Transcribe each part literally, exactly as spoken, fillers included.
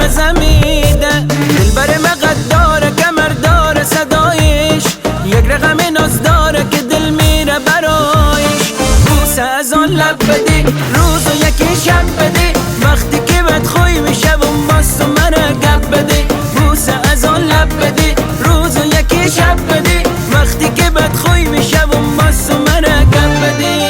مزمیده. دلبر مقد داره کمر داره صدایش، یک رقم ناز داره که دل میره برایش. بوسه از آن لب بدی روز و یکی شب بدی، وقتی که بدخوی میشه و ماست و منه گپ بدی. بوسه از آن لب بدی روز و یکی شب بدی، وقتی که بدخوی میشه و ماست و منه گپ بدی.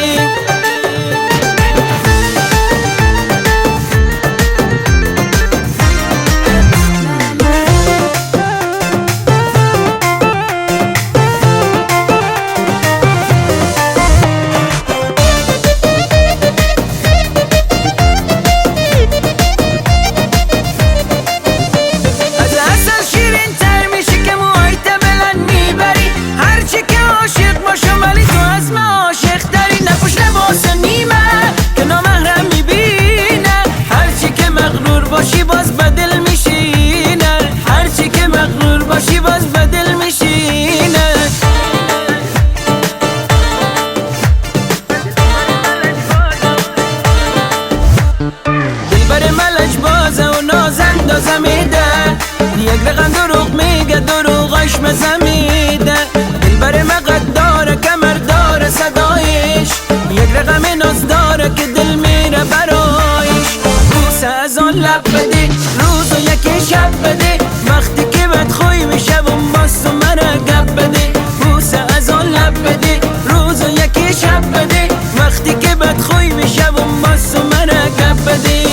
باشی باز بدل میشینه، هرچی که مغرور باشی باز بدل میشینه. دلبر ملج بازه و ناز اندازه میده، یک رقم دروغ میگه دروغش مزه میده. دلبر مقد داره کمر داره صدایش، یک رقم ناز داره که دل میره برایش. بوسه از آن لب بدی روز و یکی شب بدی، وقتی که بدخوی میشه و ماست و منه گپ بدی. بوسه از آن لب بدی روز و یکی شب بدی، وقتی که بدخوی میشه و ماست و منه گپ بدی.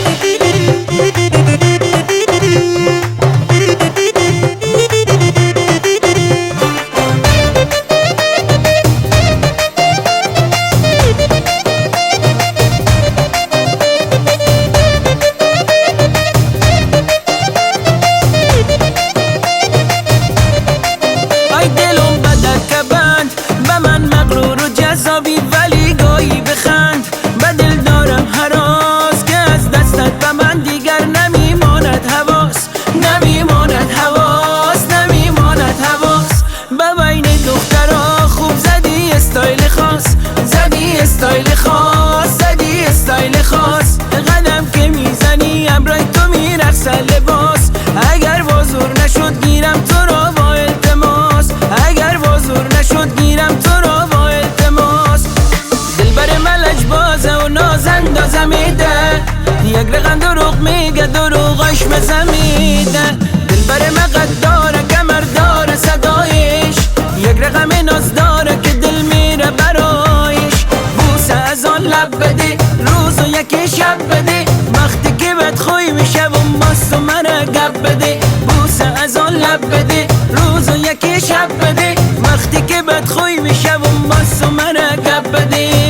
ولی گاهی بخند به دل دارم هراس، که از دستت به من دیگر نمیماند حواس، نمیماند حواس، نمیماند حواس. به بین دخترها خوب زدی استایل خاص، زدی استایل خاص، زدی استایل خاص. قدم که میزنی امرای تو میرقصه لباس، اگر وازور نشد گیرم تو را با التماس، اگر وازور نشد گیرم تو را با التماس. دلبر ملج بازه و ناز اندازه میده، یک رقم دروغ میگه دروغش مزه میده. دلبر مقد داره کمر داره صدایش، یک رقم ناز داره که دل میره برایش. بوسه از آن لب بدی روز و یکی شب بدی، وقتی که بدخوی میشه و ماست و منه گپ بدی. بوسه از آن لب بدی روز و یکی شب بدی، وقتی که بدخوی میشه و ماست و منه گپ بدی.